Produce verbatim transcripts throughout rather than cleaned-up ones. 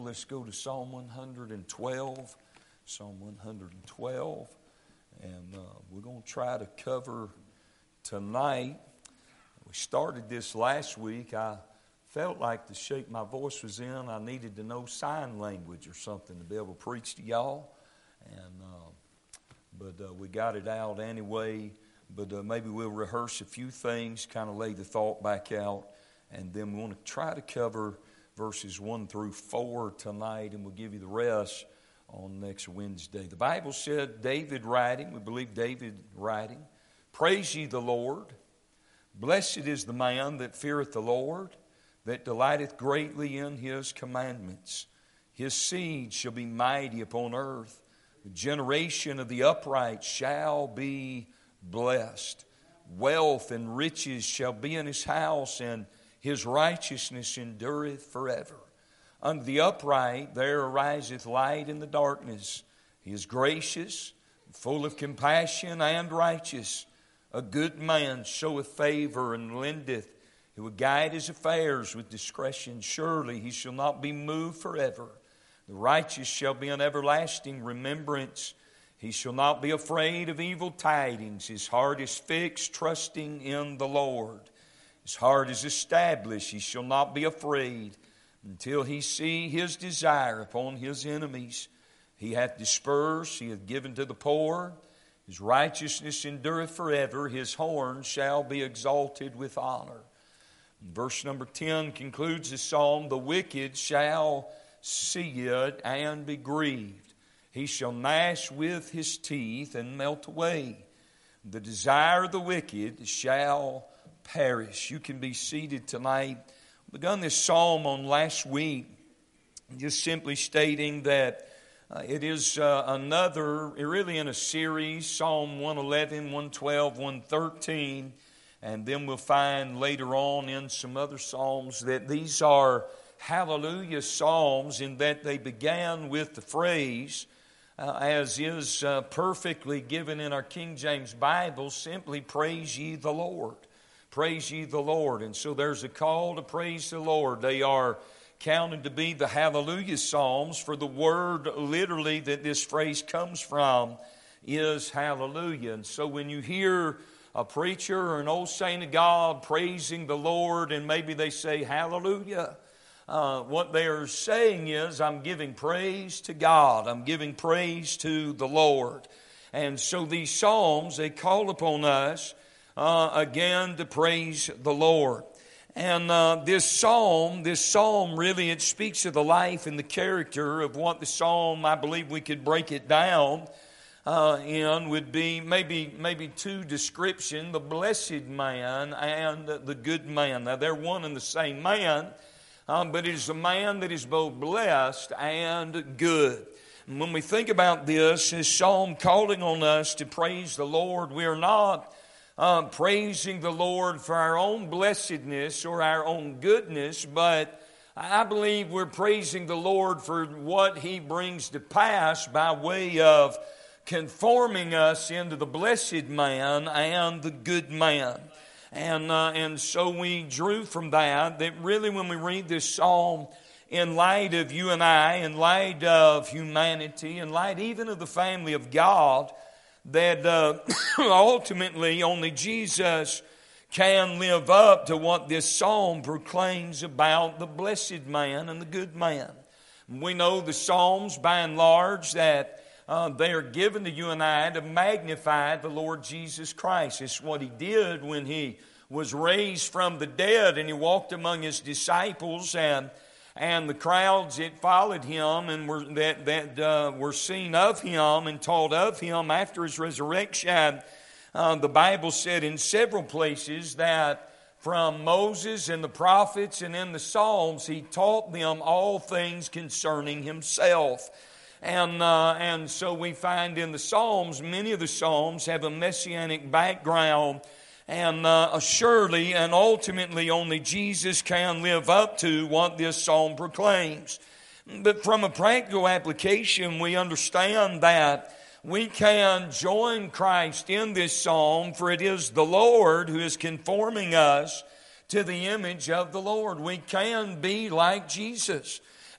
Let's go to Psalm one hundred twelve. Psalm one hundred twelve. And uh, we're going to try to cover tonight. We started this last week. I felt like the shape my voice was in, I needed to know sign language or something to be able to preach to y'all. And uh, But uh, we got it out anyway. But uh, maybe we'll rehearse a few things, kind of lay the thought back out. And then we want to try to cover verses one through four tonight, and we'll give you the rest on next Wednesday. The Bible said, David writing, we believe David writing, "Praise ye the Lord. Blessed is the man that feareth the Lord, that delighteth greatly in his commandments. His seed shall be mighty upon earth. The generation of the upright shall be blessed. Wealth and riches shall be in his house, and his righteousness endureth forever. Unto the upright there ariseth light in the darkness. He is gracious, full of compassion, and righteous. A good man showeth favor and lendeth. He will guide his affairs with discretion. Surely he shall not be moved forever. The righteous shall be an everlasting remembrance. He shall not be afraid of evil tidings. His heart is fixed, trusting in the Lord. His heart is established. He shall not be afraid until he see his desire upon his enemies. He hath dispersed. He hath given to the poor. His righteousness endureth forever. His horn shall be exalted with honor." Verse number ten concludes the psalm. "The wicked shall see it and be grieved. He shall gnash with his teeth and melt away. The desire of the wicked shall perish." You can be seated tonight. We begun this psalm on last week, just simply stating that uh, it is uh, another, really in a series, Psalm one eleven, one twelve, one thirteen, and then we'll find later on in some other psalms that these are hallelujah psalms, in that they began with the phrase, uh, as is uh, perfectly given in our King James Bible, simply "Praise ye the Lord." Praise ye the Lord. And so there's a call to praise the Lord. They are counted to be the hallelujah psalms, for the word literally that this phrase comes from is hallelujah. And so when you hear a preacher or an old saint of God praising the Lord, and maybe they say hallelujah, uh, what they are saying is, I'm giving praise to God. I'm giving praise to the Lord. And so these psalms, they call upon us Uh, again to praise the Lord. And uh, this psalm, this psalm really, it speaks of the life and the character of what the psalm, I believe we could break it down uh, in, would be maybe maybe two descriptions: the blessed man and the good man. Now they're one and the same man, um, but it is a man that is both blessed and good. And when we think about this, this psalm calling on us to praise the Lord, we are not Uh, praising the Lord for our own blessedness or our own goodness, but I believe we're praising the Lord for what He brings to pass by way of conforming us into the blessed man and the good man. And, uh, and so we drew from that, that really when we read this psalm, in light of you and I, in light of humanity, in light even of the family of God, that uh, ultimately only Jesus can live up to what this psalm proclaims about the blessed man and the good man. We know the psalms, by and large, that uh, they are given to you and I to magnify the Lord Jesus Christ. It's what He did when He was raised from the dead and He walked among His disciples, and And the crowds that followed Him and were that that uh, were seen of Him and taught of Him after His resurrection. Uh, the Bible said in several places that from Moses and the prophets and in the Psalms, He taught them all things concerning Himself. And uh, and so we find in the Psalms, many of the Psalms have a messianic background. And uh, surely and ultimately only Jesus can live up to what this psalm proclaims. But from a practical application, we understand that we can join Christ in this psalm, for it is the Lord who is conforming us to the image of the Lord. We can be like Jesus.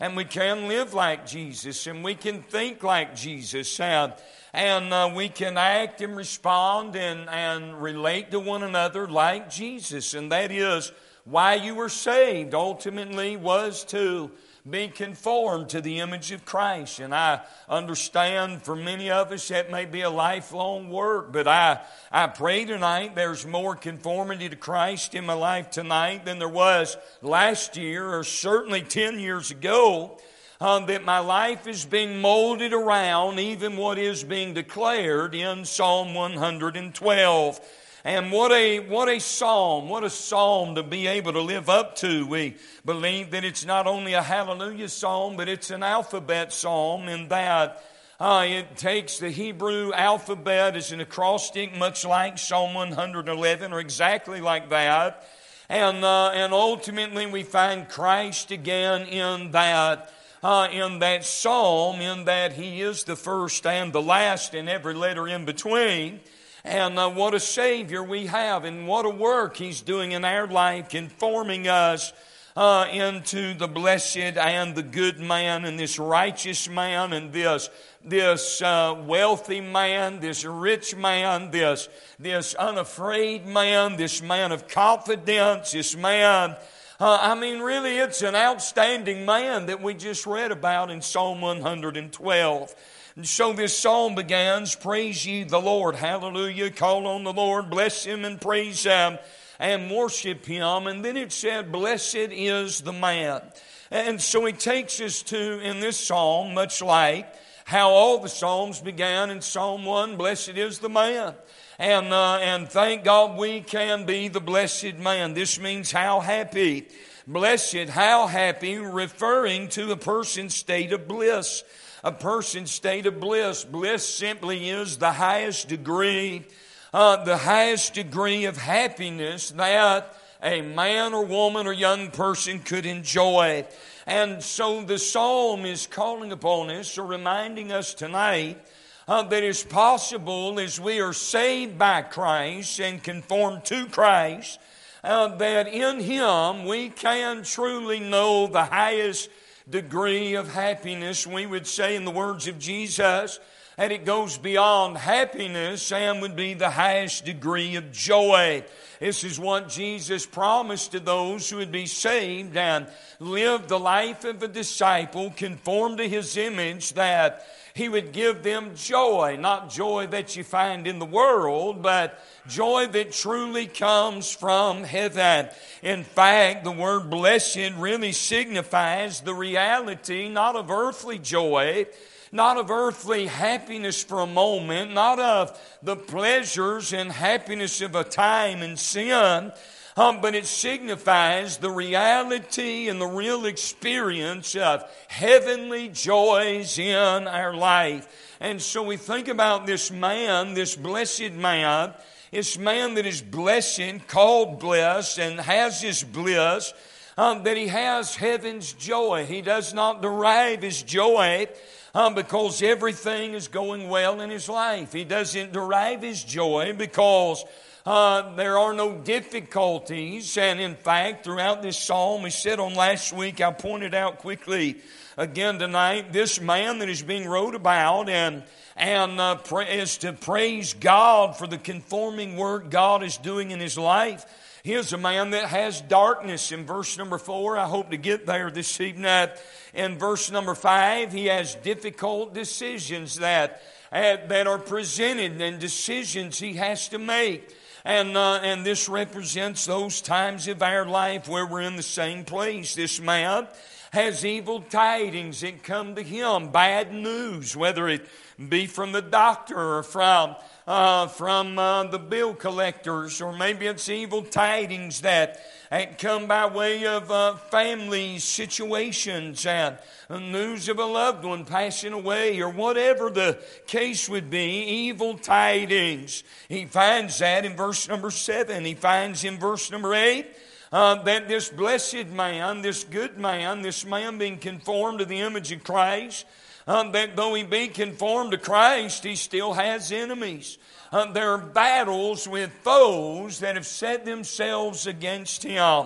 and we can live like Jesus, and we can think like Jesus, and, and uh, we can act and respond and, and relate to one another like Jesus. And that is why you were saved, ultimately, was to be conformed to the image of Christ. And I understand for many of us that may be a lifelong work, but I, I pray tonight there's more conformity to Christ in my life tonight than there was last year, or certainly ten years ago, uh, that my life is being molded around even what is being declared in Psalm one hundred twelve. And what a what a psalm, what a psalm to be able to live up to. We believe that it's not only a hallelujah psalm, but it's an alphabet psalm, in that uh, it takes the Hebrew alphabet as an acrostic, much like Psalm one hundred eleven, or exactly like that. And uh, and ultimately we find Christ again in that uh, in that psalm, in that He is the first and the last, and every letter in between. And uh, what a Savior we have, and what a work He's doing in our life, conforming us uh, into the blessed and the good man, and this righteous man, and this this uh, wealthy man, this rich man, this this unafraid man, this man of confidence, this man. Uh, I mean, really, it's an outstanding man that we just read about in Psalm one hundred twelve. And so this psalm begins, praise ye the Lord, hallelujah, call on the Lord, bless Him and praise Him and worship Him. And then it said, blessed is the man. And so He takes us to, in this psalm, much like how all the psalms began in Psalm one, blessed is the man. And, uh, and thank God we can be the blessed man. This means how happy. Blessed, how happy, referring to a person's state of bliss. A person's state of bliss. Bliss simply is the highest degree, uh, the highest degree of happiness that a man or woman or young person could enjoy. And so the psalm is calling upon us, or reminding us tonight, uh, that it's possible as we are saved by Christ and conformed to Christ, uh, that in Him we can truly know the highest degree of happiness. We would say, in the words of Jesus, and it goes beyond happiness and would be the highest degree of joy. This is what Jesus promised to those who would be saved and live the life of a disciple, conformed to His image, that He would give them joy, not joy that you find in the world, but joy that truly comes from heaven. In fact, the word blessed really signifies the reality not of earthly joy, not of earthly happiness for a moment, not of the pleasures and happiness of a time in sin, um, but it signifies the reality and the real experience of heavenly joys in our life. And so we think about this man, this blessed man, this man that is blessed, called blessed, and has this bliss, um, that he has heaven's joy. He does not derive his joy Um, because everything is going well in his life. He doesn't derive his joy because uh, there are no difficulties. And in fact, throughout this psalm, we said on last week, I pointed out quickly again tonight, this man that is being wrote about and and uh, pra- is to praise God for the conforming work God is doing in his life. Here's a man that has darkness in verse number four. I hope to get there this evening. In verse number five, he has difficult decisions that, uh, that are presented, and decisions he has to make. And, uh, and this represents those times of our life where we're in the same place. This man has evil tidings that come to him, bad news, whether it be from the doctor or from Uh, from uh, the bill collectors, or maybe it's evil tidings that, that come by way of uh, family situations and uh, news of a loved one passing away, or whatever the case would be, evil tidings. He finds that in verse number seven. He finds in verse number eight uh, that this blessed man, this good man, this man being conformed to the image of Christ, Um, that though he be conformed to Christ, he still has enemies. Uh, there are battles with foes that have set themselves against him.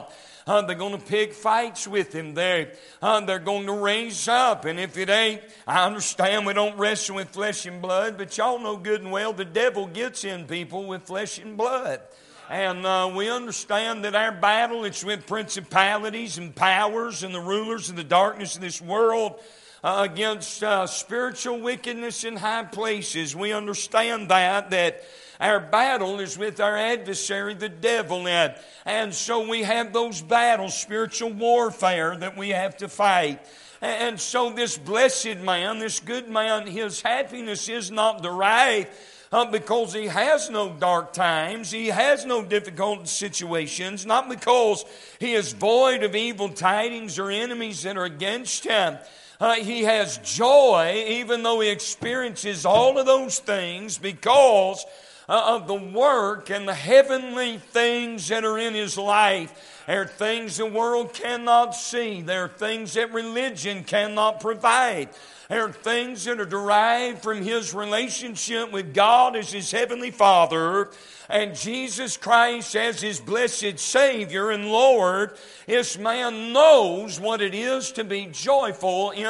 Uh, they're going to pick fights with him. They, uh, they're going to raise up. And if it ain't, I understand we don't wrestle with flesh and blood, but y'all know good and well the devil gets in people with flesh and blood. And uh, we understand that our battle is with principalities and powers and the rulers of the darkness of this world uh, against uh, spiritual wickedness in high places. We understand that, that our battle is with our adversary, the devil. And, and so we have those battles, spiritual warfare that we have to fight. And so this blessed man, this good man, his happiness is not derived Uh, because he has no dark times, he has no difficult situations, not because he is void of evil tidings or enemies that are against him. Uh, he has joy even though he experiences all of those things because uh, of the work and the heavenly things that are in his life. There are things the world cannot see. There are things that religion cannot provide. There are things that are derived from his relationship with God as his heavenly Father and Jesus Christ as his blessed Savior and Lord. This man knows what it is to be joyful in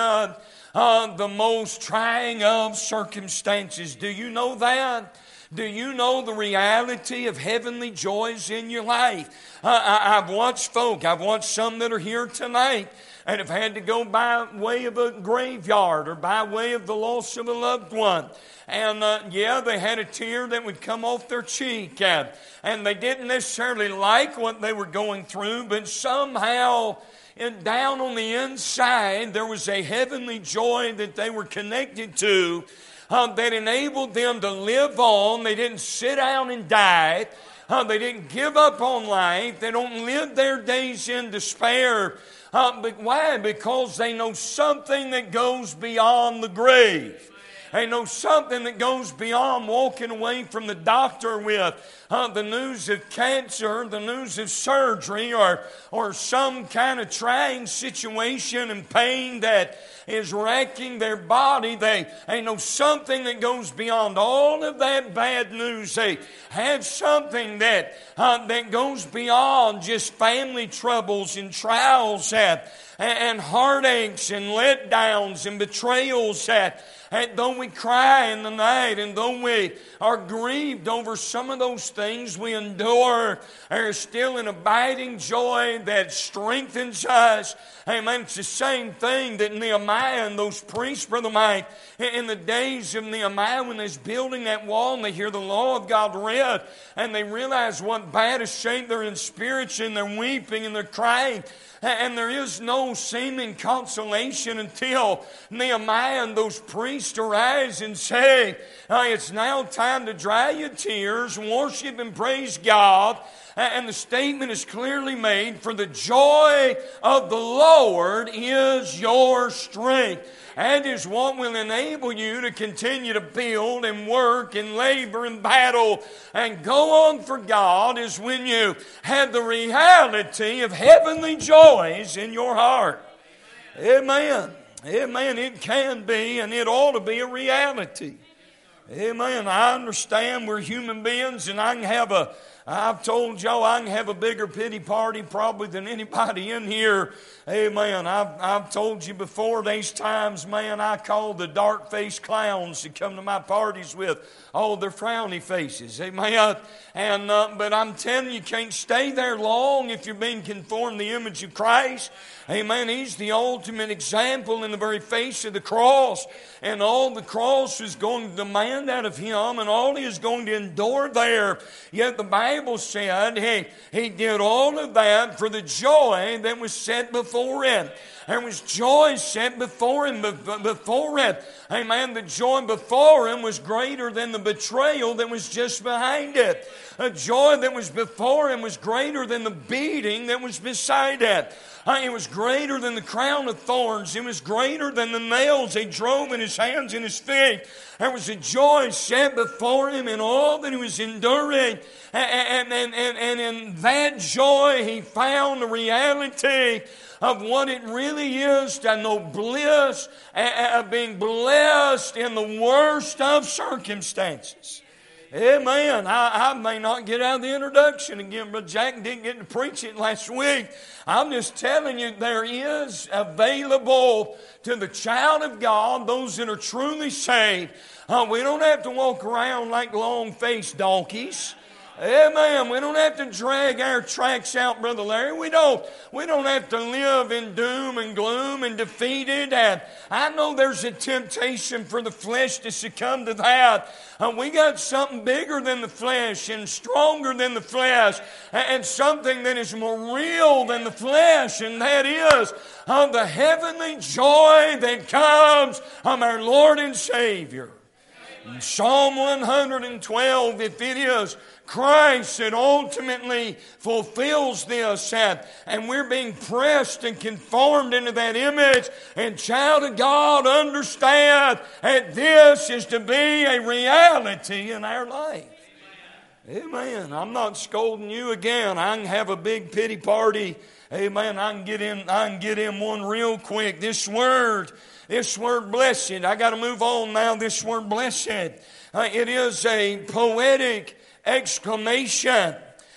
uh, the most trying of circumstances. Do you know that? Do you know the reality of heavenly joys in your life? Uh, I, I've watched folk, I've watched some that are here tonight and have had to go by way of a graveyard or by way of the loss of a loved one. And uh, yeah, they had a tear that would come off their cheek. And, and they didn't necessarily like what they were going through, but somehow and down on the inside, there was a heavenly joy that they were connected to uh, that enabled them to live on. They didn't sit down and die. Uh, they didn't give up on life. They don't live their days in despair. Uh, but why? Because they know something that goes beyond the grave. They know something that goes beyond walking away from the doctor with uh, the news of cancer, the news of surgery, or, or some kind of trying situation and pain that is wrecking their body. They, they know something that goes beyond all of that bad news. They have something that, uh, that goes beyond just family troubles and trials and, and heartaches and letdowns and betrayals that And though we cry in the night, and though we are grieved over some of those things we endure, there is still an abiding joy that strengthens us. Amen. It's the same thing that Nehemiah and those priests, Brother Mike, in the days of Nehemiah when they're building that wall and they hear the law of God read, and they realize what bad a shape they're in spiritually, and they're weeping and they're crying. And there is no seeming consolation until Nehemiah and those priests arise and say, it's now time to dry your tears, worship and praise God. And the statement is clearly made, for the joy of the Lord is your strength. And is what will enable you to continue to build and work and labor and battle and go on for God, is when you have the reality of heavenly joys in your heart. Amen. Amen. It can be, and it ought to be a reality. Amen. I understand we're human beings, and I can have a I've told y'all I can have a bigger pity party probably than anybody in here. Amen. I've, I've told you before, these times, man, I call the dark-faced clowns to come to my parties with all their frowny faces. Amen. And, uh, but I'm telling you, you can't stay there long if you're being conformed to the image of Christ. Amen. He's the ultimate example in the very face of the cross. And all the cross is going to demand out of him, and all he is going to endure there. Yet the Bible said he, he did all of that for the joy that was set before him. There was joy set before him, before him. Amen. The joy before him was greater than the betrayal that was just behind it. The joy that was before him was greater than the beating that was beside it. It was greater than the crown of thorns. It was greater than the nails they drove in his hands and his feet. There was a joy set before him in all that he was enduring. And, and, and, and in that joy, he found the reality of what it really is to know bliss, of being blessed in the worst of circumstances. Amen. I, I may not get out of the introduction again, but Jack didn't get to preach it last week. I'm just telling you, there is available to the child of God, those that are truly saved. Uh, we don't have to walk around like long-faced donkeys. Amen. We don't have to drag our tracks out, Brother Larry. We don't. We don't have to live in doom and gloom and defeated. And I know there's a temptation for the flesh to succumb to that. Uh, we got something bigger than the flesh and stronger than the flesh and something that is more real than the flesh, and that is uh, the heavenly joy that comes from our Lord and Savior. In Psalm one hundred twelve, if it is Christ that ultimately fulfills this, and, and we're being pressed and conformed into that image, and child of God, understand that this is to be a reality in our life. Amen. I'm not scolding you again. I can have a big pity party. Amen. I can get in, I can get in one real quick. This word, this word blessed, I got to move on now. This word blessed, uh, it is a poetic exclamation,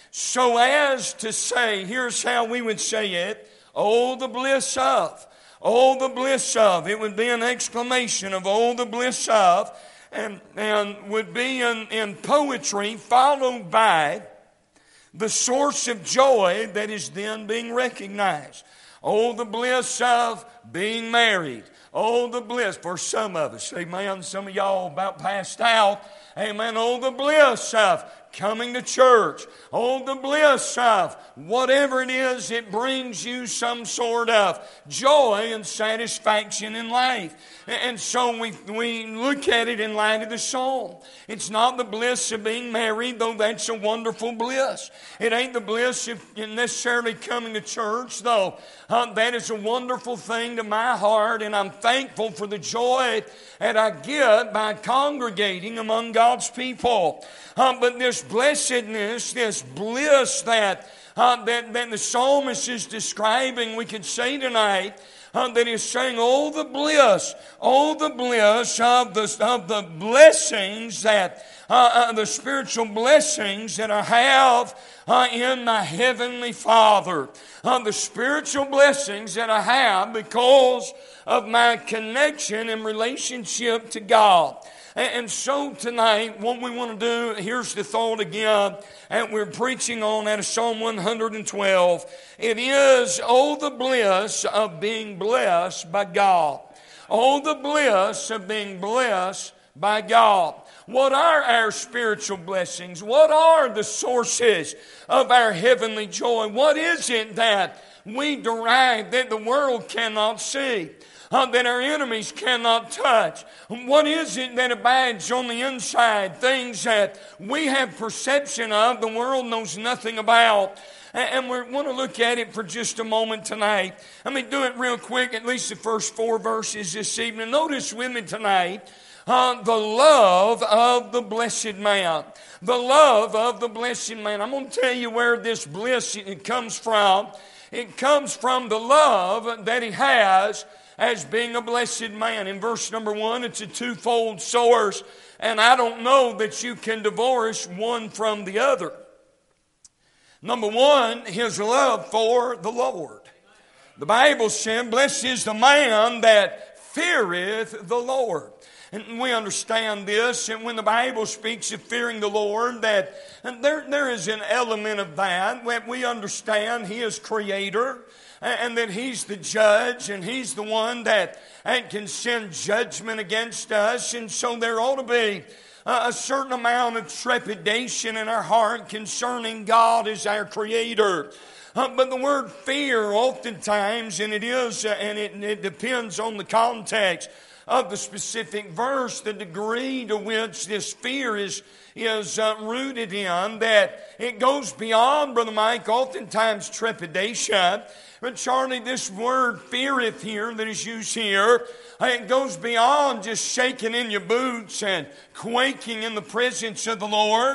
so as to say, here's how we would say it: oh, the bliss of, oh, the bliss of. It would be an exclamation of oh, the bliss of, and, and would be in, in poetry followed by the source of joy that is then being recognized. Oh, the bliss of being married. Oh, the bliss for some of us. Amen. Some of y'all about passed out. Amen. Oh, the bliss of coming to church. Oh, the bliss of whatever it is, it brings you some sort of joy and satisfaction in life. And so we, we look at it in light of the psalm. It's not the bliss of being married, though that's a wonderful bliss. It ain't the bliss of necessarily coming to church, though uh, that is a wonderful thing to my heart, and I'm thankful for the joy that I get by congregating among God's people. Uh, but this blessedness, this bliss that, uh, that, that the psalmist is describing, we could say tonight, Uh, that is saying, oh, the bliss, oh, the bliss of the, of the blessings that, uh, uh, the spiritual blessings that I have uh, in my Heavenly Father. Uh, the spiritual blessings that I have because of my connection and relationship to God. And so tonight, what we want to do, here's the thought again, and we're preaching on out of Psalm one hundred twelve. It is, oh, the bliss of being blessed by God. Oh, the bliss of being blessed by God. What are our spiritual blessings? What are the sources of our heavenly joy? What is it that we derive that the world cannot see? Uh, that our enemies cannot touch? What is it that abides on the inside? Things that we have perception of, the world knows nothing about. And we want to look at it for just a moment tonight. Let me do it real quick, at least the first four verses this evening. Notice with me tonight, uh, the love of the blessed man. The love of the blessed man. I'm going to tell you where this bliss it comes from. It comes from the love that he has as being a blessed man. In verse number one, it's a twofold source, and I don't know that you can divorce one from the other. Number one, his love for the Lord. The Bible said, blessed is the man that feareth the Lord. And we understand this, and when the Bible speaks of fearing the Lord, that and there, there is an element of that, when we understand He is Creator, and that He's the judge, and He's the one that and can send judgment against us. And so there ought to be a certain amount of trepidation in our heart concerning God as our Creator. Uh, but the word fear oftentimes, and it is, uh, and it, it depends on the context of the specific verse, the degree to which this fear is is uh, rooted in, that it goes beyond, Brother Mike, oftentimes trepidation. But Charlie, this word feareth here that is used here, it goes beyond just shaking in your boots and quaking in the presence of the Lord.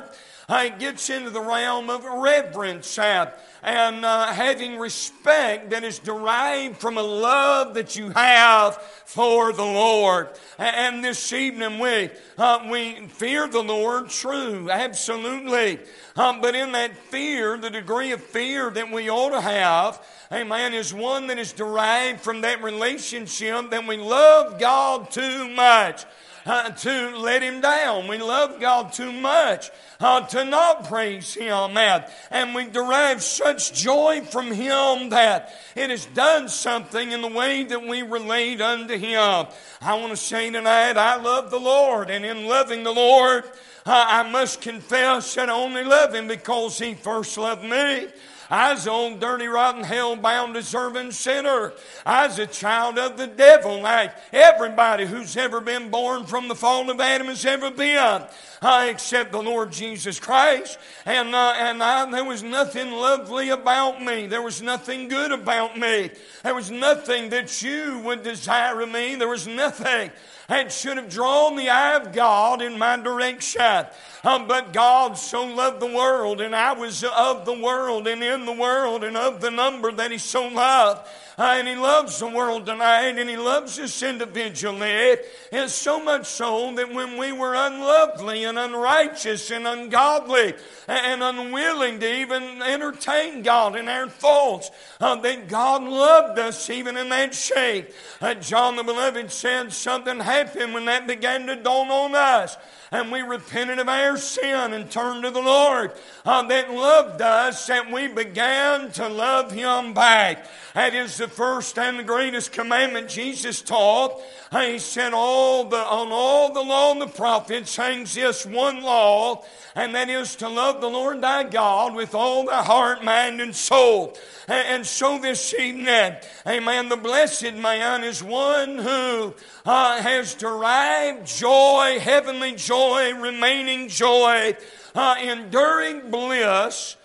Uh, it gets into the realm of reverence uh, and uh, having respect that is derived from a love that you have for the Lord. And this evening we uh, we fear the Lord, true, absolutely. Um, but in that fear, the degree of fear that we ought to have, amen, is one that is derived from that relationship that we love God too much Uh, to let Him down. We love God too much uh, to not praise Him. And, and we derive such joy from Him that it has done something in the way that we relate unto Him. I want to say tonight, I love the Lord. And in loving the Lord, uh, I must confess that I only love Him because He first loved me. I was an old, dirty, rotten, hell-bound, deserving sinner. I was a child of the devil, like everybody who's ever been born from the fall of Adam has ever been, uh, except the Lord Jesus Christ. And uh, and I, there was nothing lovely about me. There was nothing good about me. There was nothing that you would desire of me. There was nothing that should have drawn the eye of God in my direction. Um, but God so loved the world, and I was of the world, and in the world, and of the number that He so loved. Uh, and He loves the world tonight, and He loves us individually. And so much so that when we were unlovely and unrighteous and ungodly and unwilling to even entertain God in our thoughts, uh, that God loved us even in that shape. Uh, John the Beloved said something happened when that began to dawn on us. And we repented of our sin and turned to the Lord uh, that loved us, that we began to love Him back. That is the first and the greatest commandment Jesus taught. Uh, he said, all the, on all the law and the prophets hangs this one law, and that is to love the Lord thy God with all thy heart, mind, and soul. And, and so this evening, amen, the blessed man is one who uh, has derived joy, heavenly joy, remaining joy, uh, enduring bliss,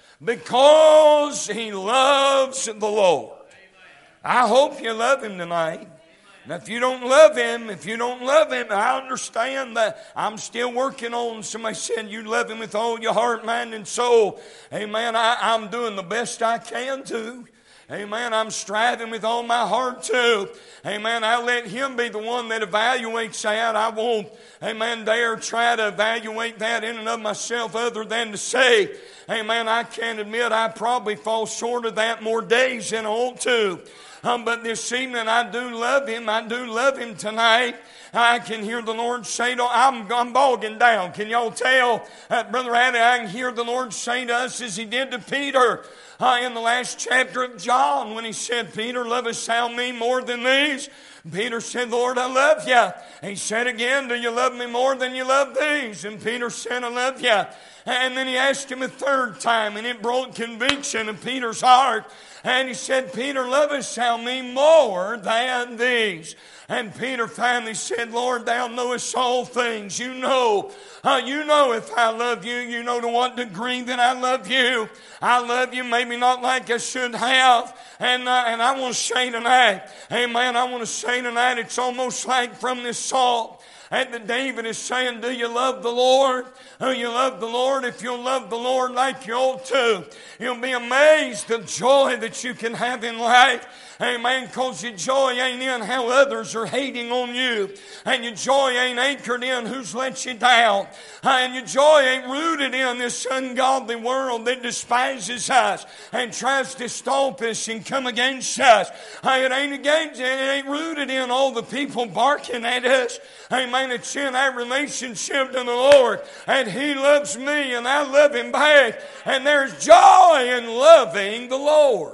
because he loves the Lord. I hope you love Him tonight. Now, if you don't love Him, if you don't love Him, I understand that I'm still working on. Somebody said you love Him with all your heart, mind, and soul. Amen. I, I'm doing the best I can to. Amen. I'm striving with all my heart to. Amen. I let Him be the one that evaluates that. I won't, amen, dare try to evaluate that in and of myself other than to say, amen, I can't admit I probably fall short of that more days than I ought to. Um, but this evening I do love Him. I do love Him tonight. I can hear the Lord say to I'm, I'm bogging down. Can y'all tell? Uh, Brother Addy, I can hear the Lord say to us as He did to Peter uh, in the last chapter of John when He said, Peter, lovest thou me more than these? Peter said, Lord, I love you. He said again, do you love me more than you love these? And Peter said, I love you. And then He asked him a third time, and it brought conviction in Peter's heart. And he said, Peter, lovest thou me more than these? And Peter finally said, Lord, thou knowest all things. You know, uh, you know if I love you. You know to what degree that I love you. I love you maybe not like I should have. And, uh, and I want to say tonight, amen, I want to say tonight, it's almost like from this psalm. And that David is saying, do you love the Lord? Do you love the Lord? If you'll love the Lord like you ought to, you'll be amazed at the joy that you can have in life. Amen. Because your joy ain't in how others are hating on you. And your joy ain't anchored in who's let you down. And your joy ain't rooted in this ungodly world that despises us and tries to stomp us and come against us. It ain't against, it ain't rooted in all the people barking at us. Amen. It's in our relationship to the Lord. And He loves me and I love Him back. And there's joy in loving the Lord.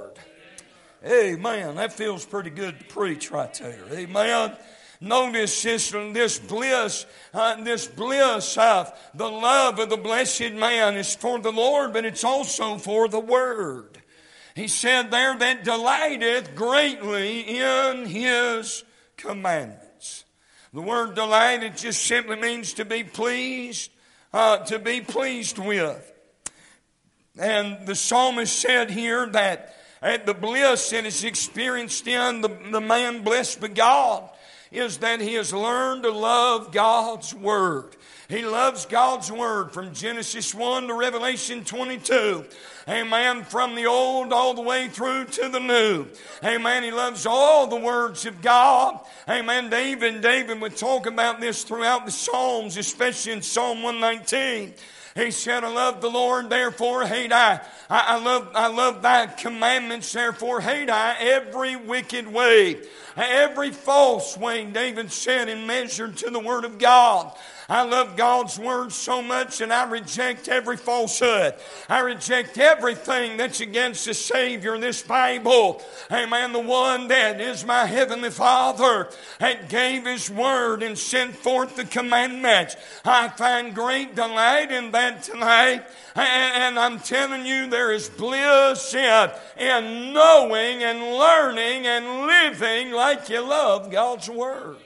Amen. That feels pretty good to preach right there. Amen. Notice this, this bliss, uh, this bliss of the love of the blessed man is for the Lord, but it's also for the Word. He said there that delighteth greatly in His commandments. The word delight, it just simply means to be pleased, uh, to be pleased with. And the psalmist said here that at the bliss that is experienced in the, the man blessed by God, is that he has learned to love God's Word. He loves God's Word from Genesis one to Revelation twenty-two. Amen. From the old all the way through to the new. Amen. He loves all the words of God. Amen. David, David would talk about this throughout the Psalms, especially in Psalm one nineteen. He said, I love the Lord, therefore hate I. I, I love I love thy commandments, therefore hate I every wicked way. Every false way, David said, and measured to the Word of God. I love God's Word so much and I reject every falsehood. I reject everything that's against the Savior, this Bible. Amen. The one that is my Heavenly Father that gave His Word and sent forth the commandments. I find great delight in that tonight. And I'm telling you, there is bliss in, in knowing and learning and living like you love God's Word.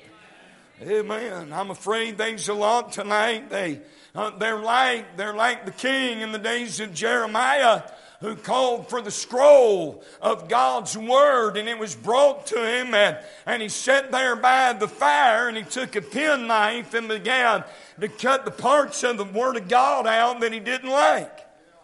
Amen. I'm afraid there's a lot tonight. They, uh, they're like they're like the king in the days of Jeremiah, who called for the scroll of God's Word, and it was brought to him, and, and he sat there by the fire, and he took a penknife and began to cut the parts of the Word of God out that he didn't like.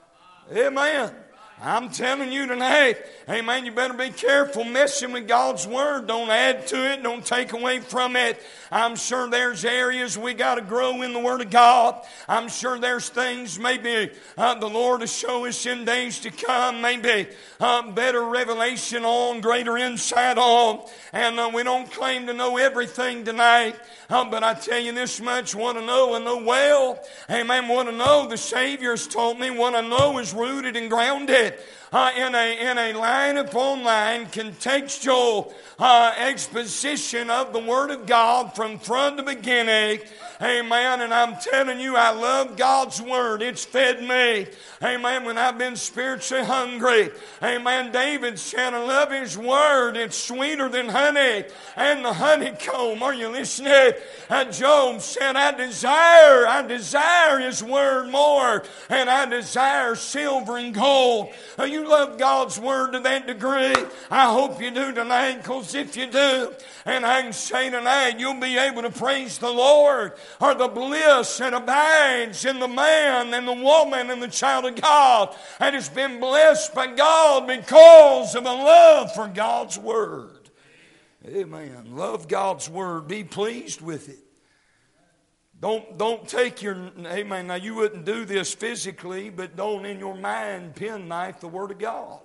Amen. I'm telling you tonight, amen, you better be careful messing with God's Word. Don't add to it. Don't take away from it. I'm sure there's areas we got to grow in the Word of God. I'm sure there's things maybe uh, the Lord will show us in days to come. Maybe uh, better revelation on, greater insight on. And uh, we don't claim to know everything tonight. Uh, but I tell you this much, want to know and know well. Amen, want to know the Savior's taught me. Want to know is rooted and grounded Uh, in a in a line upon line, contextual uh, exposition of the Word of God from front to beginning. Amen. And I'm telling you, I love God's Word. It's fed me. Amen. When I've been spiritually hungry. Amen. David said, I love His Word. It's sweeter than honey and the honeycomb. Are you listening? And Job said, I desire, I desire His Word more. And I desire silver and gold. Uh, you love God's Word to that degree? I hope you do tonight, because if you do, and I can say tonight, you'll be able to praise the Lord, or the bliss that abides in the man and the woman and the child of God that has been blessed by God because of a love for God's Word. Amen. Love God's Word. Be pleased with it. Don't, don't take your, amen, now you wouldn't do this physically, but don't in your mind penknife the Word of God.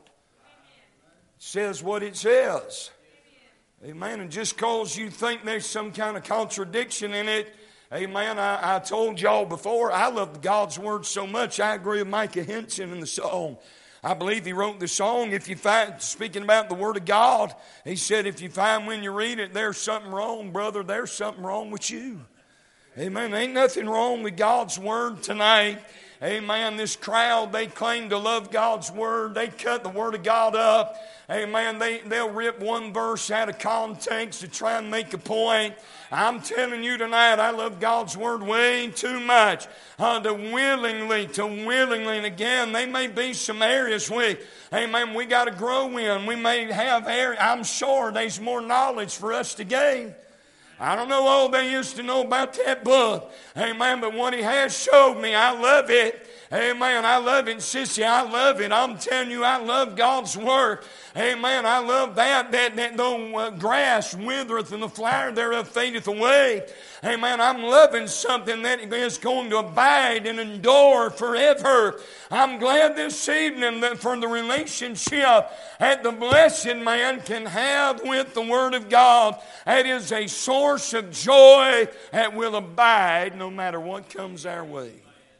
It says what it says. Amen. And just because you think there's some kind of contradiction in it, amen, I, I told y'all before, I love God's Word so much, I agree with Micah Henson in the song. I believe he wrote the song, if you find, speaking about the Word of God, he said, if you find when you read it there's something wrong, brother, there's something wrong with you. Amen. Ain't nothing wrong with God's Word tonight. Amen. This crowd, they claim to love God's Word. They cut the Word of God up. Amen. They, they'll rip one verse out of context to try and make a point. I'm telling you tonight, I love God's Word way too much uh, to willingly, to willingly, and again, there may be some areas we, amen, we got to grow in. We may have areas, I'm sure there's more knowledge for us to gain. I don't know all they used to know about that book. Amen. But what he has showed me, I love it. Amen. I love it, sissy. I love it. I'm telling you, I love God's Word. Amen. I love that. That, that though uh, grass withereth and the flower thereof fadeth away. Amen. I'm loving something that is going to abide and endure forever. I'm glad this evening that for the relationship that the blessed man can have with the Word of God. It is a source of joy that will abide no matter what comes our way.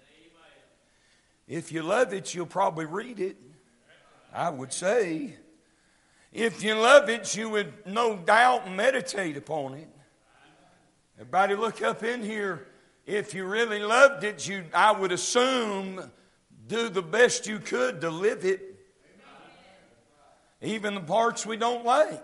If you love it, you'll probably read it, I would say. If you love it, you would no doubt meditate upon it. Everybody look up in here. If you really loved it, you, I would assume, do the best you could to live it. Even the parts we don't like.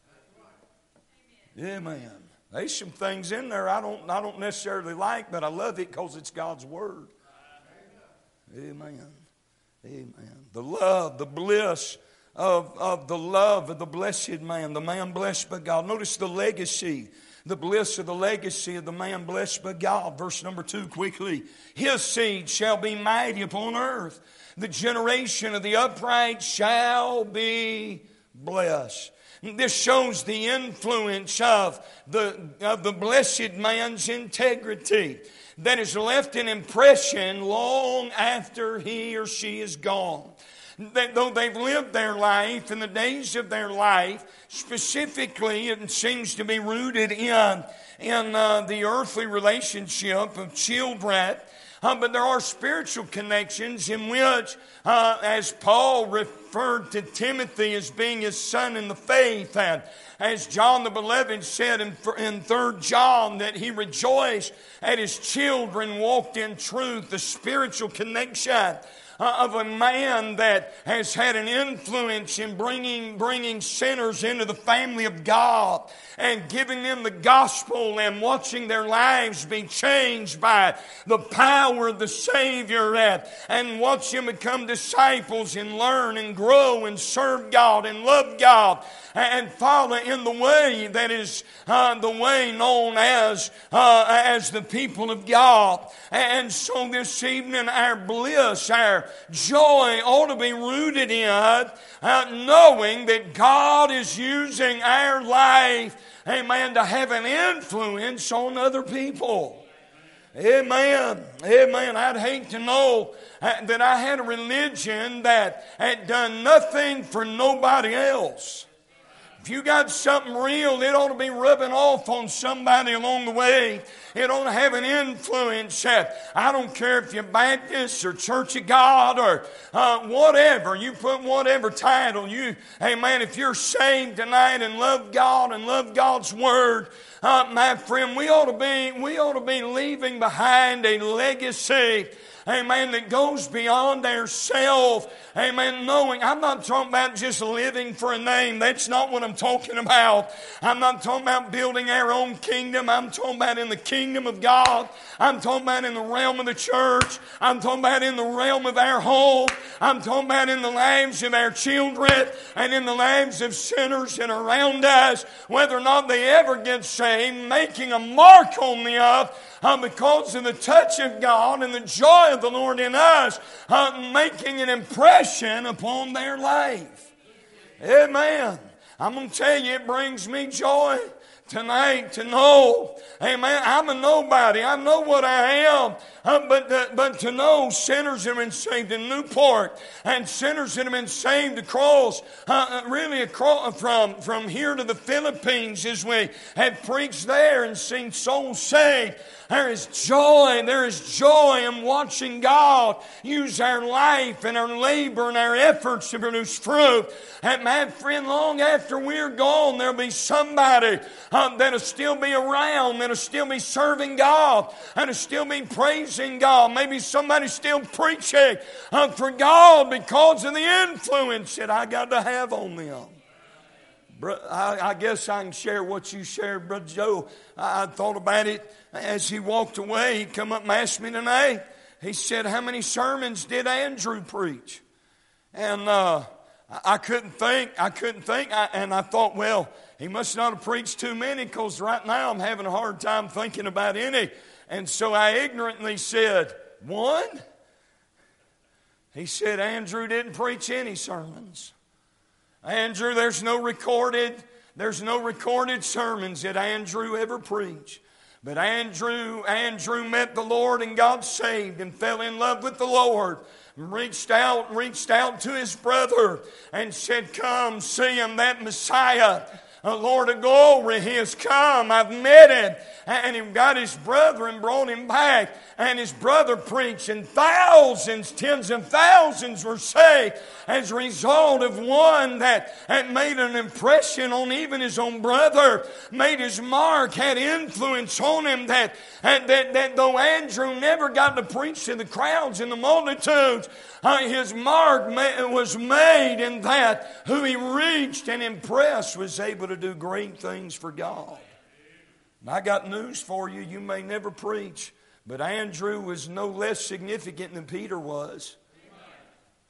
Yeah, man. There's some things in there I don't, I don't necessarily like, but I love it because it's God's Word. Amen. Amen. The love, the bliss of, of the love of the blessed man, the man blessed by God. Notice the legacy The bliss of the legacy of the man blessed by God. Verse number two, quickly. His seed shall be mighty upon earth. The generation of the upright shall be blessed. This shows the influence of the, of the blessed man's integrity that has left an impression long after he or she is gone. That though they've lived their life, in the days of their life, specifically it seems to be rooted in, in uh, the earthly relationship of children. Uh, but there are spiritual connections in which, uh, as Paul referred to Timothy as being his son in the faith, and as John the Beloved said in, in Third John, that he rejoiced at his children walked in truth, the spiritual connection Uh, of a man that has had an influence in bringing, bringing sinners into the family of God and giving them the gospel and watching their lives be changed by the power of the Savior, and, and watch them become disciples and learn and grow and serve God and love God and follow in the way that is uh, the way known as, uh, as the people of God. And so this evening our bliss, our joy ought to be rooted in uh, knowing that God is using our life, amen, to have an influence on other people. Amen. Amen. I'd hate to know that I had a religion that had done nothing for nobody else. If you got something real, it ought to be rubbing off on somebody along the way. It ought to have an influence. I don't care if you're Baptist or Church of God or uh, whatever. You put whatever title. You, hey man, if you're saved tonight and love God and love God's Word, uh, my friend, we ought to be we ought to be leaving behind a legacy, amen, that goes beyond ourselves. Amen. Knowing, I'm not talking about just living for a name. That's not what I'm talking about. I'm not talking about building our own kingdom. I'm talking about in the kingdom of God. I'm talking about in the realm of the church. I'm talking about in the realm of our home. I'm talking about in the lives of our children and in the lives of sinners that are around us, whether or not they ever get saved, making a mark on the earth. Uh, because of the touch of God and the joy of the Lord in us, uh, making an impression upon their life. Amen. I'm going to tell you, it brings me joy tonight to know, amen, I'm a nobody. I know what I am. Uh, but, uh, but to know sinners that have been saved in Newport and sinners that have been saved across, uh, really across from, from here to the Philippines as we have preached there and seen souls saved. There is joy, there is joy in watching God use our life and our labor and our efforts to produce fruit. And my friend, long after we're gone, there'll be somebody uh, that'll still be around, that'll still be serving God, that'll still be praising God. Maybe somebody still preaching uh, for God because of the influence that I got to have on them. I, I guess I can share what you shared, Brother Joe. I, I thought about it as he walked away. He come up and asked me tonight. He said, how many sermons did Andrew preach? And uh, I couldn't think. I couldn't think. I, and I thought, well, he must not have preached too many because right now I'm having a hard time thinking about any. And so I ignorantly said, one? He said, Andrew didn't preach any sermons. Andrew, there's no recorded, there's no recorded sermons that Andrew ever preached. But Andrew, Andrew met the Lord and got saved and fell in love with the Lord. Reached out, reached out to his brother and said, come see him, that Messiah, the Lord of glory, he has come. I've met him. And he got his brother and brought him back. And his brother preached, and thousands, tens of thousands were saved as a result of one that had made an impression on even his own brother, made his mark, had influence on him that, that, that though Andrew never got to preach to the crowds and the multitudes, uh, his mark was made in that who he reached and impressed was able to do great things for God. And I got news for you. You may never preach, but Andrew was no less significant than Peter was.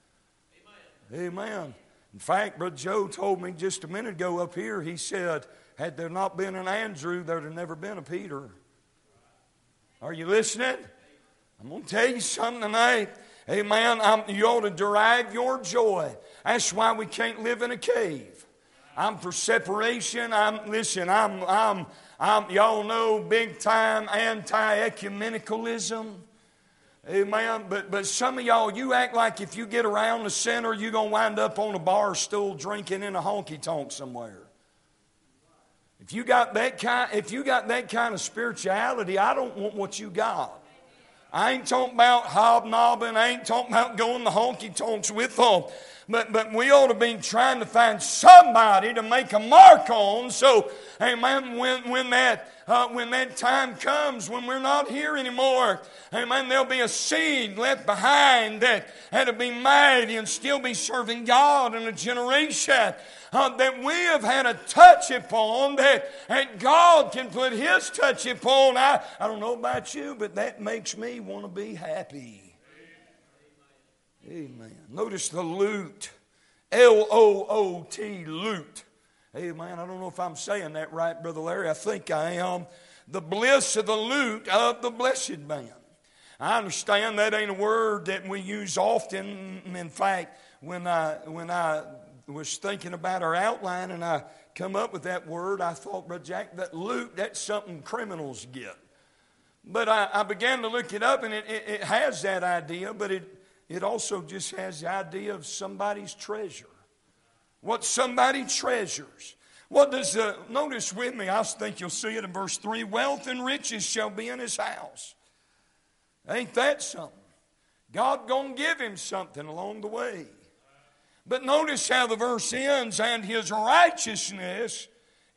Amen. Amen. In fact, Brother Joe told me just a minute ago up here, he said, had there not been an Andrew, there'd have never been a Peter. Are you listening? I'm going to tell you something tonight. Amen. I'm, you ought to derive your joy. That's why we can't live in a cave. I'm for separation. I'm listen. I'm I'm I'm. Y'all know big time anti-ecumenicalism. Amen. But but some of y'all, you act like if you get around the center, you're gonna wind up on a bar stool drinking in a honky tonk somewhere. If you got that kind, if you got that kind of spirituality, I don't want what you got. I ain't talking about hobnobbing. I ain't talking about going to honky tonks with them. But but we ought to be trying to find somebody to make a mark on. So, amen, when, when, that, uh, when that time comes, when we're not here anymore, amen, there'll be a seed left behind that had to be mighty and still be serving God in a generation uh, that we have had a touch upon, that, that God can put His touch upon. I, I don't know about you, but that makes me want to be happy. Amen. Notice the loot. L O O T, loot. Amen. I don't know if I'm saying that right, Brother Larry. I think I am. The bliss of the loot of the blessed man. I understand that ain't a word that we use often. In fact, when I when I was thinking about our outline and I come up with that word, I thought, Brother Jack, that loot, that's something criminals get. But I, I began to look it up, and it, it, it has that idea, but it It also just has the idea of somebody's treasure. What somebody treasures. What does, uh, notice with me, I think you'll see it in verse three. Wealth and riches shall be in his house. Ain't that something? God gonna give him something along the way. But notice how the verse ends, and his righteousness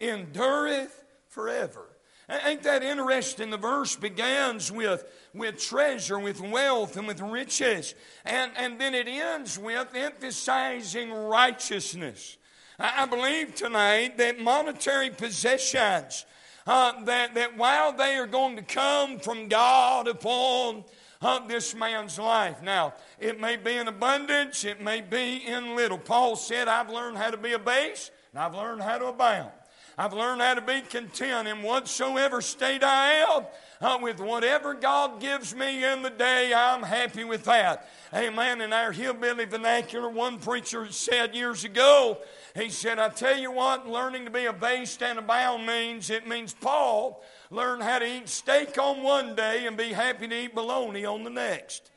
endureth forever. Ain't that interesting? The verse begins with, with treasure, with wealth, and with riches. And, and then it ends with emphasizing righteousness. I, I believe tonight that monetary possessions, uh, that, that while they are going to come from God upon uh, this man's life. Now, it may be in abundance, it may be in little. Paul said, I've learned how to be a base, and I've learned how to abound. I've learned how to be content in whatsoever state I am. Uh, with whatever God gives me in the day, I'm happy with that. Amen. In our hillbilly vernacular, one preacher said years ago, he said, I tell you what, learning to be abased and abound means, it means Paul learned how to eat steak on one day and be happy to eat bologna on the next.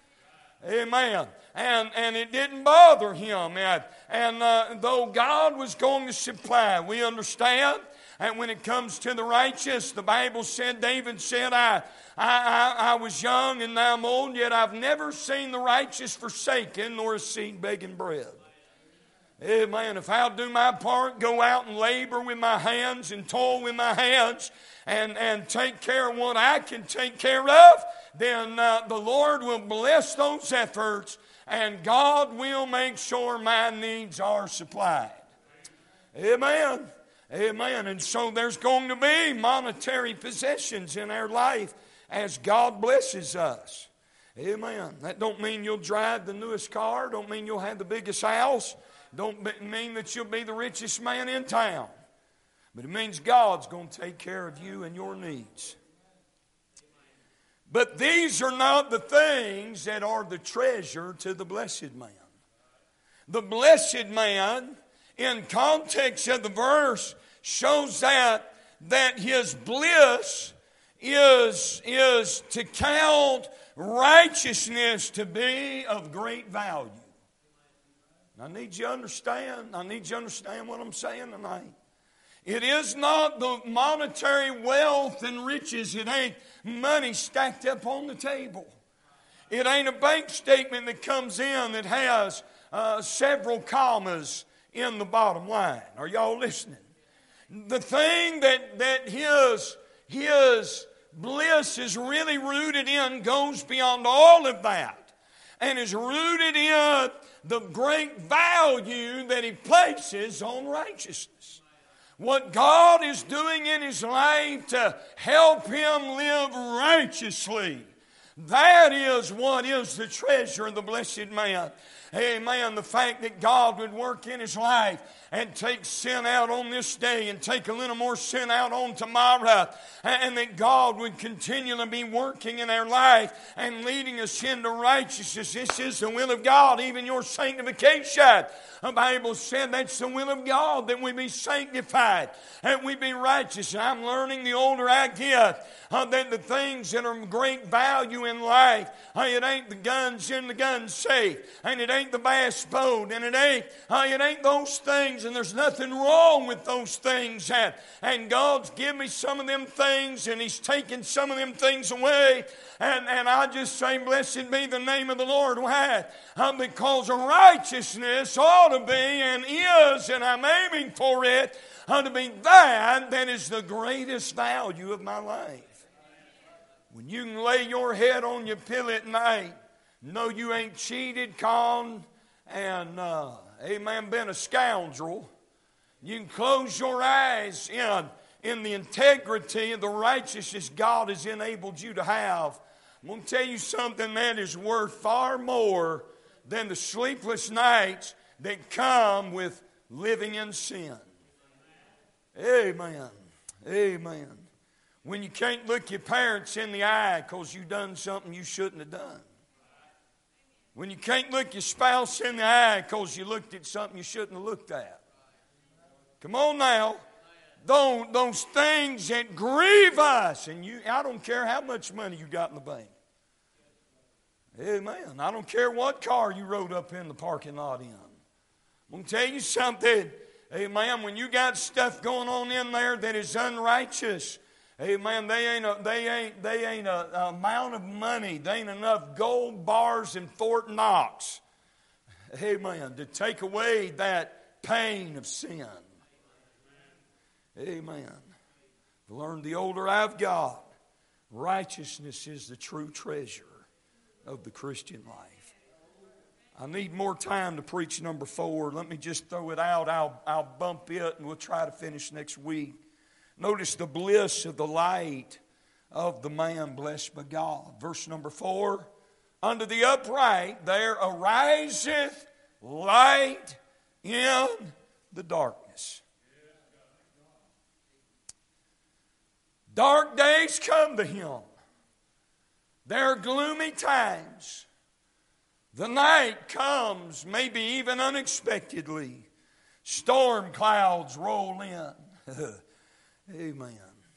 Amen. And and it didn't bother him. And, and uh, though God was going to supply, we understand. And when it comes to the righteous, the Bible said, David said, I, I, I, I was young and now I'm old, yet I've never seen the righteous forsaken, nor a seed begging bread. Amen. If I'll do my part, go out and labor with my hands and toil with my hands and, and take care of what I can take care of, then uh, the Lord will bless those efforts and God will make sure my needs are supplied. Amen. Amen. And so there's going to be monetary possessions in our life as God blesses us. Amen. That don't mean you'll drive the newest car. Don't mean you'll have the biggest house. Don't mean that you'll be the richest man in town. But it means God's going to take care of you and your needs. But these are not the things that are the treasure to the blessed man. The blessed man, in context of the verse, shows that, that his bliss is, is to count righteousness to be of great value. I need you to understand. I need you to understand what I'm saying tonight. It is not the monetary wealth and riches. It ain't money stacked up on the table. It ain't a bank statement that comes in that has uh, several commas in the bottom line. Are y'all listening? The thing that, that his, his bliss is really rooted in goes beyond all of that and is rooted in the great value that he places on righteousness. What God is doing in his life to help him live righteously, that is what is the treasure of the blessed man. amen, the fact that God would work in his life and take sin out on this day and take a little more sin out on tomorrow, and that God would continually be working in our life and leading us into righteousness. This is the will of God, even your sanctification. The Bible said that's the will of God, that we be sanctified and we be righteous. And I'm learning the older I get uh, that the things that are of great value in life, uh, it ain't the guns in the gun safe, and it ain't the bass boat, and it ain't uh, it ain't those things, and there's nothing wrong with those things. And, and God's given me some of them things, and He's taken some of them things away. And, and I just say, blessed be the name of the Lord. Why? Uh, because righteousness ought to be and is, and I'm aiming for it, uh, to be that that is the greatest value of my life. When you can lay your head on your pillow at night, know you ain't cheated, conned, and, uh, amen, been a scoundrel. You can close your eyes in, in the integrity and the righteousness God has enabled you to have. I'm going to tell you something that is worth far more than the sleepless nights that come with living in sin. Amen. Amen. When you can't look your parents in the eye because you done something you shouldn't have done. When you can't look your spouse in the eye because you looked at something you shouldn't have looked at. Come on now. Those, those things that grieve us. And you, I don't care how much money you got in the bank. Amen. I don't care what car you rode up in the parking lot in. I'm going to tell you something. Amen. When you got stuff going on in there that is unrighteous, amen, they ain't a, they ain't, they ain't a, a amount of money. They ain't enough gold bars in Fort Knox, amen, to take away that pain of sin. Amen. I've learned the older I've got, righteousness is the true treasure of the Christian life. I need more time to preach number four. Let me just throw it out. I'll, I'll bump it and we'll try to finish next week. Notice the bliss of the light of the man blessed by God. Verse number four. Unto the upright there ariseth light in the darkness. Dark days come to him. There are gloomy times. The night comes, maybe even unexpectedly. Storm clouds roll in. Amen.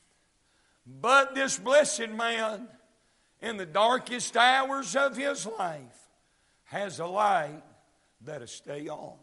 But this blessed man, in the darkest hours of his life, has a light that'll stay on.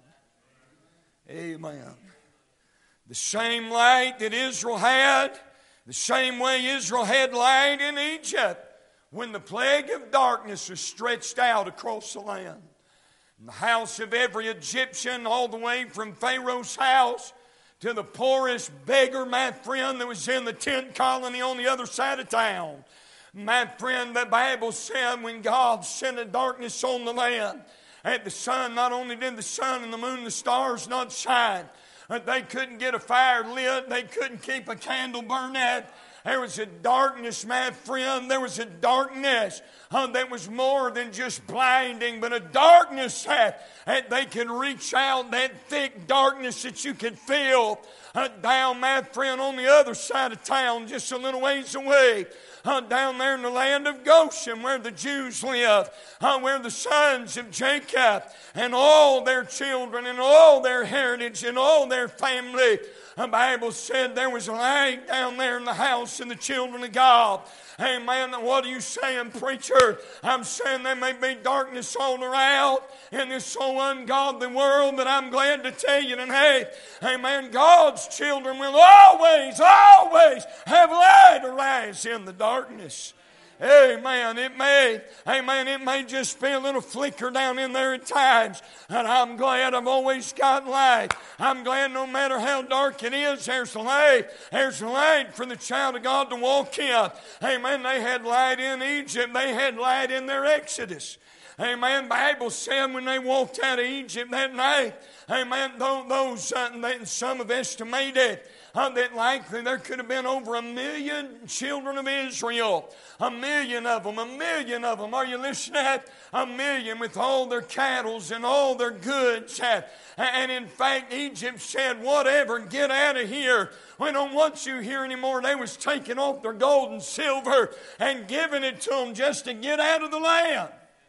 Amen. The same light that Israel had, the same way Israel had light in Egypt, when the plague of darkness was stretched out across the land. In the house of every Egyptian, all the way from Pharaoh's house to the poorest beggar, my friend, that was in the tent colony on the other side of town. My friend, the Bible said when God sent a darkness on the land, and the sun, not only did the sun and the moon and the stars not shine, but they couldn't get a fire lit, they couldn't keep a candle burning. There was a darkness, my friend. There was a darkness uh, that was more than just blinding, but a darkness that, that they could reach out, that thick darkness that you could feel uh, down, my friend, on the other side of town, just a little ways away. Uh, down there in the land of Goshen where the Jews live, uh, where the sons of Jacob and all their children and all their heritage and all their family, the Bible said there was a light down there in the house of the children of God. Amen. What are you saying, preacher? I'm saying there may be darkness all around in this so ungodly world, but I'm glad to tell you tonight, amen, God's children will always, always have light arise in the darkness. Amen. It may, amen, it may just be a little flicker down in there at times. And I'm glad I've always got light. I'm glad no matter how dark it is, there's light. There's light for the child of God to walk in. Amen. They had light in Egypt. They had light in their Exodus. Amen. The Bible said when they walked out of Egypt that night, amen, those, uh, they, some have estimated Uh, that likely there could have been over a million children of Israel, a million million of them, a million of them. Are you listening? A million with all their cattle and all their goods. And in fact, Egypt said, whatever, get out of here. We don't want you here anymore. They was taking off their gold and silver and giving it to them just to get out of the land.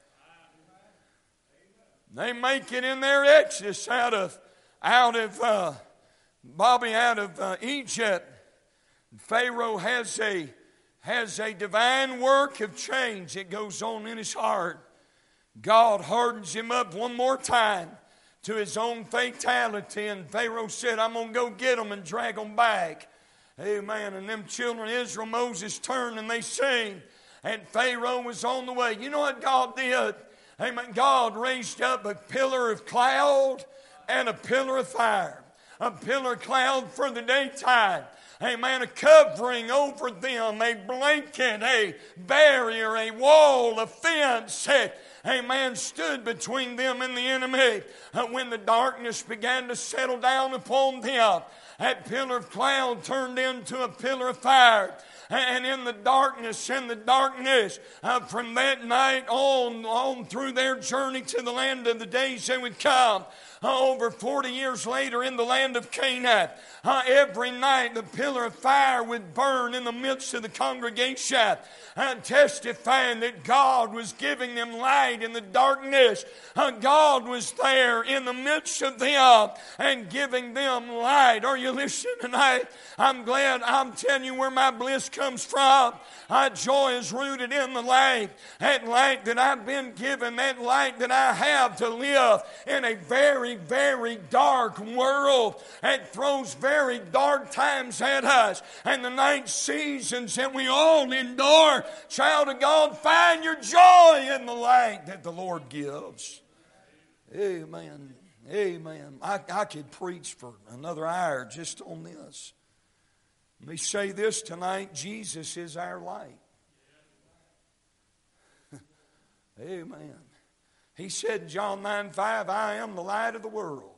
They make it in their exodus out of, out of uh, Bobby, out of uh, Egypt. Pharaoh has a, has a divine work of change that goes on in his heart. God hardens him up one more time to his own fatality. And Pharaoh said, I'm going to go get them and drag them back. Amen. And them children of Israel, Moses turned and they sing. And Pharaoh was on the way. You know what God did? Amen. God raised up a pillar of cloud and a pillar of fire. A pillar of cloud for the daytime. Amen. A covering over them, a blanket, a barrier, a wall, a fence. Amen. Stood between them and the enemy. When the darkness began to settle down upon them, that pillar of cloud turned into a pillar of fire. And in the darkness, in the darkness, uh, from that night on, on through their journey to the land of the days they would come, uh, over forty years later in the land of Canaan, uh, every night the pillar of fire would burn in the midst of the congregation, uh, testifying that God was giving them light in the darkness. Uh, God was there in the midst of them and giving them light. Are you listening tonight? I'm glad. I'm telling you where my bliss comes from. My joy is rooted in the light. That light that I've been given, that light that I have to live in a very, very dark world. It throws very dark times at us. And the night seasons that we all endure. Child of God, find your joy in the light that the Lord gives. Amen. Amen. I, I could preach for another hour just on this. Let me say this tonight. Jesus is our light. Amen. He said in John nine five, I am the light of the world.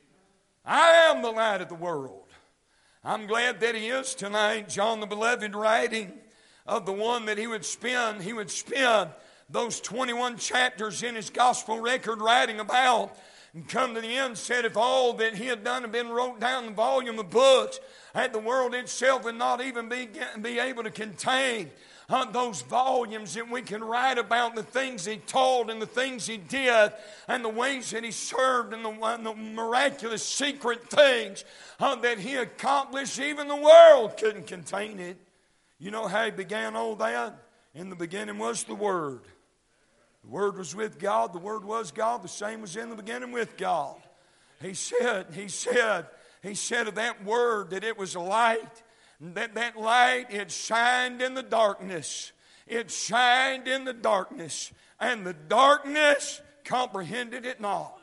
I am the light of the world. I'm glad that he is tonight. John the Beloved writing of the one that he would spend, he would spend those twenty-one chapters in his gospel record writing about. And come to the end, said if all that he had done had been wrote down in the volume of books, and the world itself would not even be, be able to contain uh, those volumes that we can write about the things he taught and the things he did and the ways that he served and the, and the miraculous secret things uh, that he accomplished. Even the world couldn't contain it. You know how he began all that? In the beginning was the Word. The Word was with God. The Word was God. The same was in the beginning with God. He said, he said, he said of that Word that it was a light. That that light, it shined in the darkness. It shined in the darkness. And the darkness comprehended it not.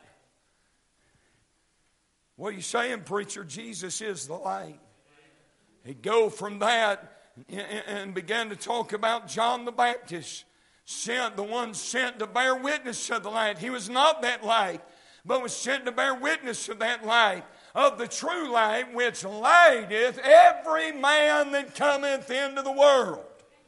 What are you saying, preacher? Jesus is the light. He'd go from that and began to talk about John the Baptist. Sent, the one sent to bear witness of the light. He was not that light, but was sent to bear witness of that light, of the true light, which lighteth every man that cometh into the world.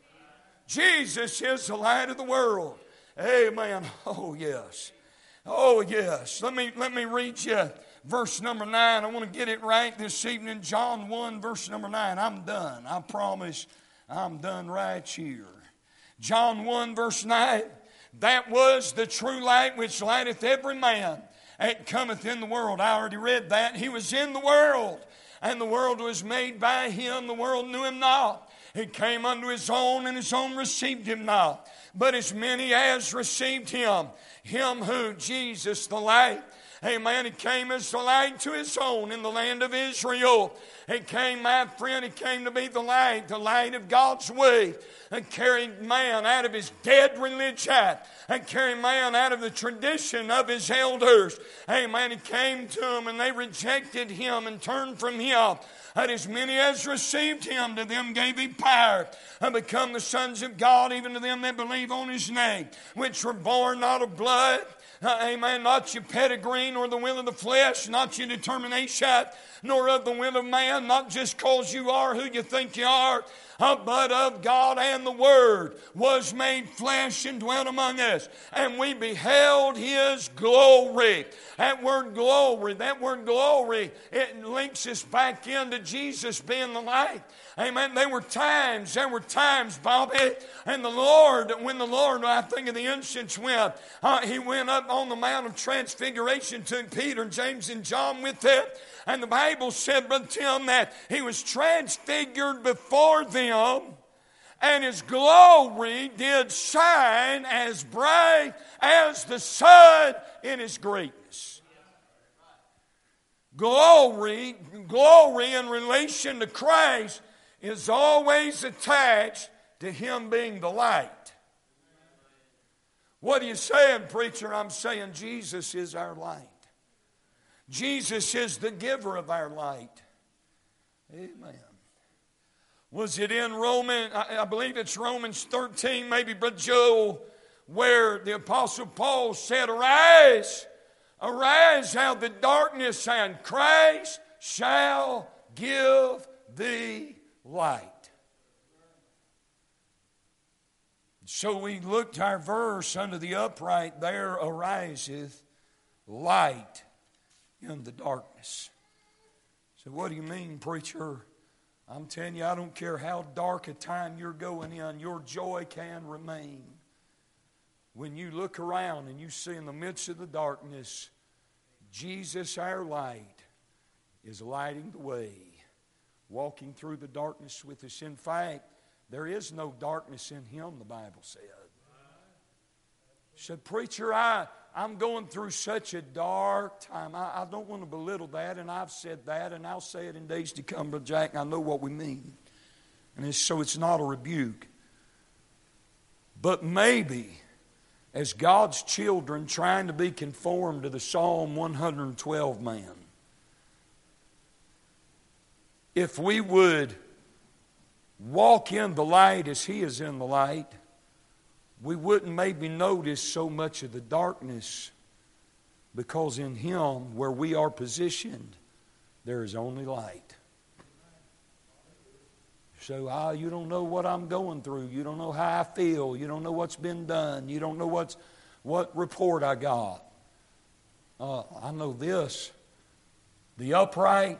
Jesus is the light of the world. Amen. Oh, yes. Oh, yes. Let me, let me read you verse number nine. I want to get it right this evening. John one, verse number nine. I'm done. I promise I'm done right here. John one, verse nine, that was the true light which lighteth every man that cometh in the world. I already read that. He was in the world, and the world was made by him. The world knew him not. He came unto his own, and his own received him not. But as many as received him, him who? Jesus the light. Amen. He came as the light to his own in the land of Israel. He came, my friend, he came to be the light, the light of God's way, and carried man out of his dead religion, and carried man out of the tradition of his elders. Amen. He came to them, and they rejected him and turned from him. And as many as received him, to them gave he power, and become the sons of God, even to them that believe on his name, which were born not of blood, Uh, amen. Not your pedigree, nor the will of the flesh, not your determination, nor of the will of man, not just because you are who you think you are. uh, but of God, and the Word was made flesh and dwelt among us. And we beheld His glory. That word glory, that word glory, it links us back into Jesus being the light. Amen. There were times, there were times, Bobby, and the Lord, when the Lord, I think of the instance when uh, He went up on the Mount of Transfiguration, took Peter, James, and John with Him. And the Bible said, Brother Tim, that He was transfigured before them, and His glory did shine as bright as the sun in His greatness. Glory, glory in relation to Christ is always attached to Him being the light. What are you saying, preacher? I'm saying Jesus is our light. Jesus is the giver of our light. Amen. Was it in Romans, I believe it's Romans thirteen, maybe Brother Joe, where the Apostle Paul said, Arise, arise out of the darkness, and Christ shall give thee light. So we looked to our verse, under the upright there ariseth light in the darkness. So what do you mean, preacher? I'm telling you, I don't care how dark a time you're going in, your joy can remain. When you look around and you see in the midst of the darkness, Jesus, our light, is lighting the way, walking through the darkness with us. In fact, there is no darkness in Him, the Bible said. He said, preacher, I, I'm going through such a dark time. I, I don't want to belittle that, and I've said that, and I'll say it in days to come, Brother Jack, and I know what we mean. And it's, so it's not a rebuke. But maybe, as God's children trying to be conformed to the Psalm one hundred twelve man, if we would walk in the light as He is in the light, we wouldn't maybe notice so much of the darkness, because in Him, where we are positioned, there is only light. So, ah, you don't know what I'm going through. You don't know how I feel. You don't know what's been done. You don't know what's, what report I got. Uh, I know this. The upright,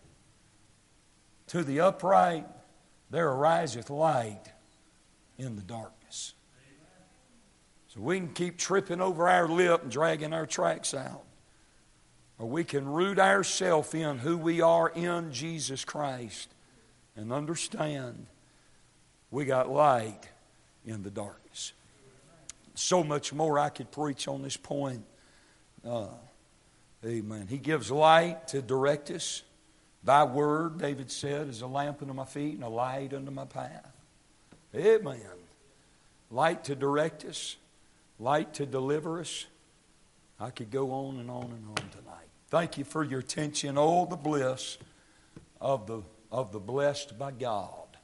to the upright, there ariseth light in the darkness. So we can keep tripping over our lip and dragging our tracks out. Or we can root ourselves in who we are in Jesus Christ and understand we got light in the darkness. So much more I could preach on this point. Uh, amen. He gives light to direct us. Thy word, David said, is a lamp unto my feet and a light unto my path. Amen. Light to direct us. Light to deliver us. I could go on and on and on tonight. Thank you for your attention. Oh, the bliss of the, of the blessed by God.